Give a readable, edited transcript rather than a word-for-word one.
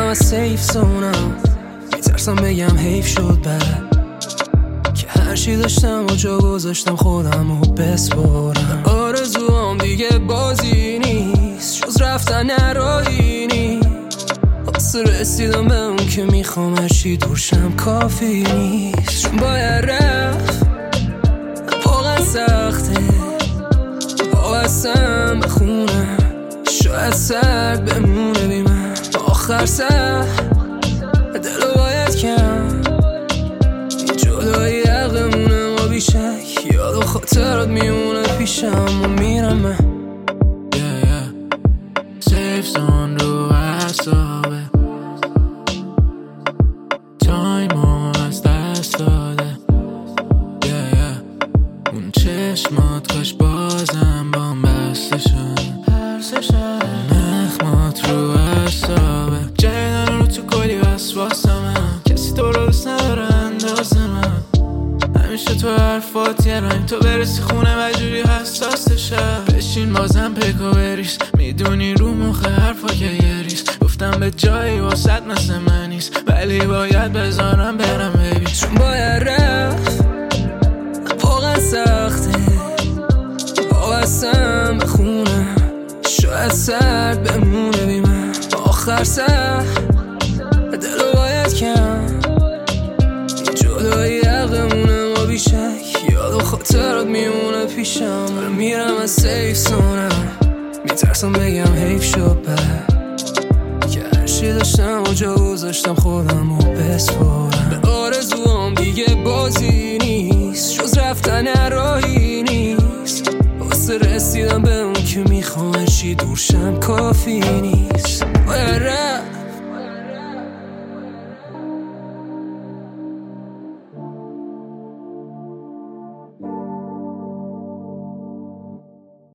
از سیف زونم، میترسم بگم حیف شد بعد که هرچی داشتم و جا گذاشتم خودم رو بسپارم. آرزوام دیگه بازی نیست، جز رفتن نرایی نیست. واسه رسیدم به اون که میخوام هرچی دورشم کافی نیست. چون باید رفت واقعا سخته، واسم بخونم شاید سرد بمونه بی من. آخر سر دلو باید کم، این جدایی عقلمونه ما بیشک. یاد و خاطرات میمونه پیشم و میرم من. سیف زون رو اعصابه، تایمو از دست داده. اون چشمات کاش بازم بام بسته شد. نخمات رو اعصابه، جایدن رو تو کلی وسواسمه. کسی تو رو دوست نداره اندازه من. همیشه تو حرفات یه رنگ، تو برسی خونه و جوری حساس شد. بشین بازم پکا بریز، میدونی رو مخ حرفا که یه ریز. گفتم به جایی واسط مثل من نیست، ولی باید بذارم برم ببین. چون باید رفت واقعا سخته، واسم بخونم شاید سرد بمونه بی من. آخر سر دلو باید کم، این جدایی عقلمونه ما بیشک. یاد و خاطرات میمونه پیشم، میرم از سیف زونم، میترسم بگم حیف شد بعد که هرچی داشتم و جا گذاشتم خودم رو بسپارم. به آرزوام دیگه بازی نیست، جز رفتن نرایی نیست. واسه رسیدم به اون که میخوام هرچی دورشم کافی نیست.